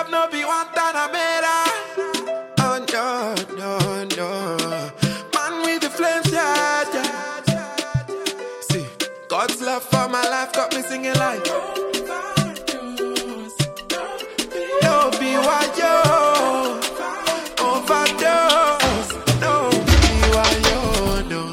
love no be Guantanamera. Oh no, no, no. Man with the flames, yeah, yeah. See, God's love for my life got me singing like no be why yo overdose. No be why yo, no.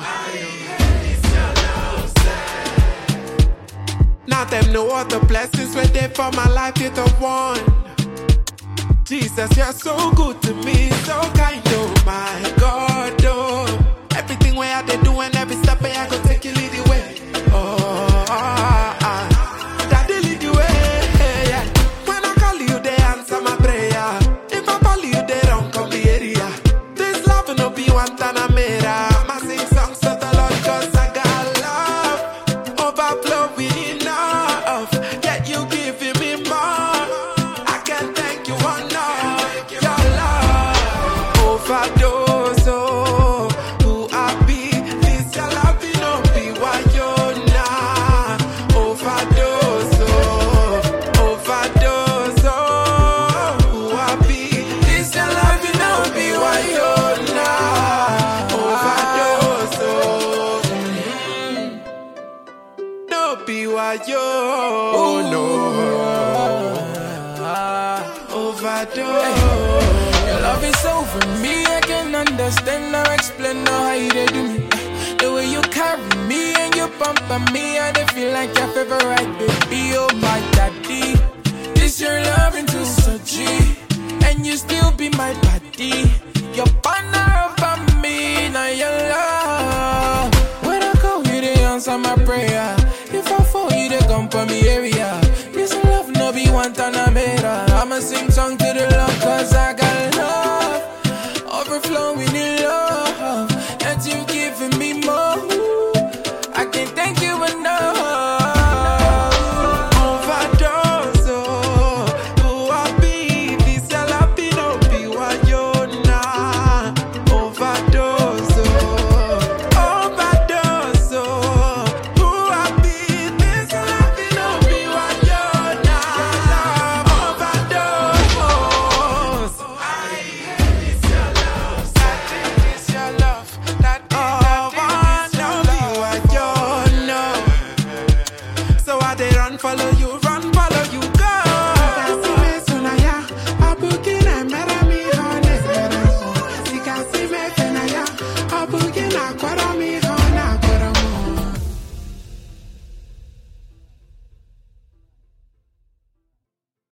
Now them know what the blessings were there for my life, you're the one. Jesus, you're so good to me, so kind, oh my God, oh. Everything where I they do and every step I go take you lead the way. Oh, Daddy lead the way, yeah. When I call you, they answer my prayer. If I call you, they don't come the area. This love no be Guantanamera. I sing songs to the Lord cause I got love overflowing enough. Yet you giving me more. I can't thank you enough. Your love overdose, oh. Who I be? This your love, you know, be why you nah. Overdose, oh. Overdose, oh. Who I be? This your love, you know, be why you nah. Overdose, oh. No be why you, no. Overdose. Your love is over me, I can understand or explain how you did do me. The way you carry me and you pamper me, I dey feel like your favorite baby, oh my daddy. This your love into such and you still be my body. Your partner over me, now your love. When I call you, they answer my prayer. If I fall, you they come for me area. This love no be Guantanamera. I'ma sing song to the Lord cause I got love overflowing in love. And you giving me more.